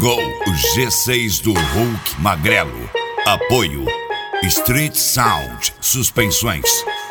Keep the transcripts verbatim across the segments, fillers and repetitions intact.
Chegou o G seis do Hulk Magrelo. Apoio Street Sound Suspensões.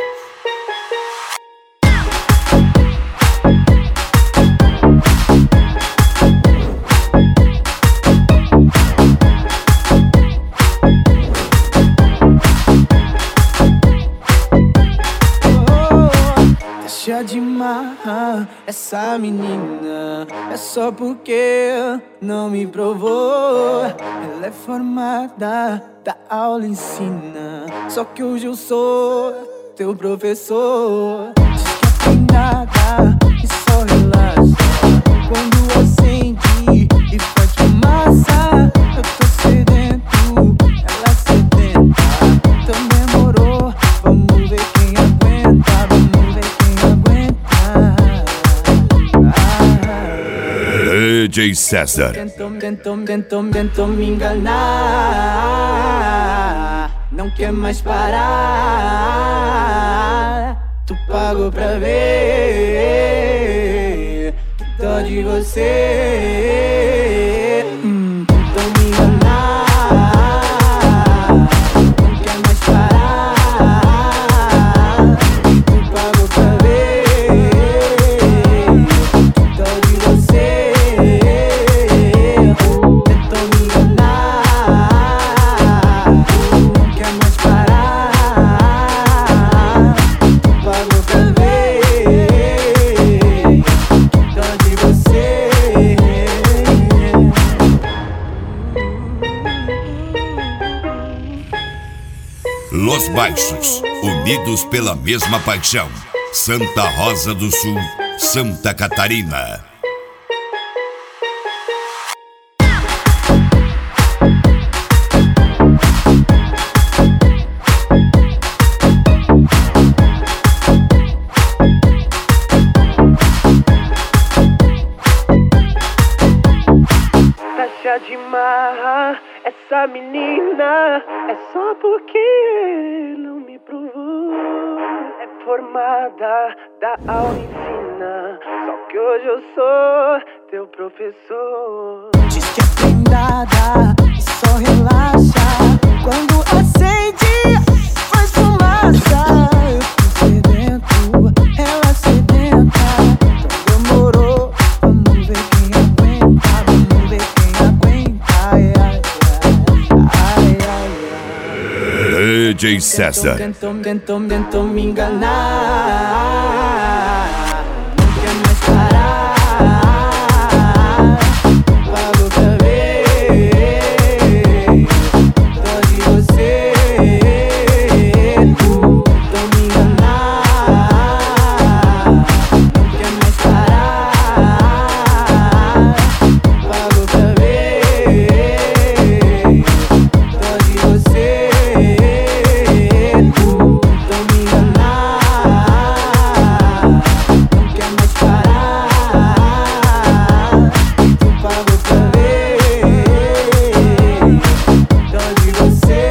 Deixa de marrar essa menina, é só porque não me provou. Ela é formada, da aula ensina, só que hoje eu sou teu professor. Diz que é prendada e só relaxa quando acende e faz fumaça. Eu tô sedento, ela sedenta, então demorou. Vamos ver quem aguenta, vamos ver quem aguenta. D J César. Tentou, tentou, tentou, tentou me enganar, não quer mais parar. Tu pagou pra ver que dó de você. Hum, tentou me enganar, não quer mais parar. Tu pagou pra ver que dó de você. Tentou me enganar, não quer mais parar. Tu pagou pra ver que dó de você. Los Baixos, unidos pela mesma paixão. Santa Rosa do Sul, Santa Catarina. Taxa de marra essa menina, é só porque não me provou. É formada, da aula ensina, só que hoje eu sou teu professor. Diz que é prendada e só relaxa quando acende, faz fumaça. Eu tô sedento, ela sedenta, então demorou. Vamos ver quem aguenta, vamos ver quem aguenta. Ai, ai, ai, ai, ai. D J César. Tentou, tentou, tentou me enganar, não quer mais parar. Pagou pra ver dó de você. Tentou me enganar, não quer mais parar. Pagou pra ver dó de você. Tentou me enganar, não quer mais parar. Tu pagou pra ver dó de você.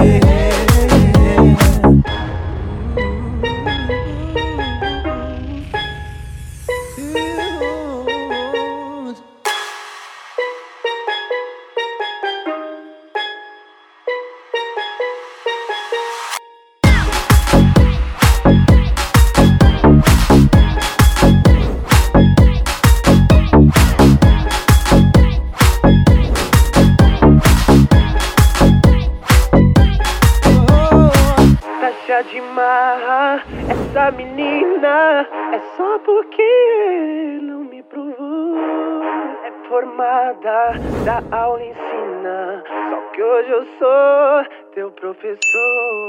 Taxa de marra essa menina, é só porque não me provou. É formada, da aula ensina, só que hoje eu sou teu professor.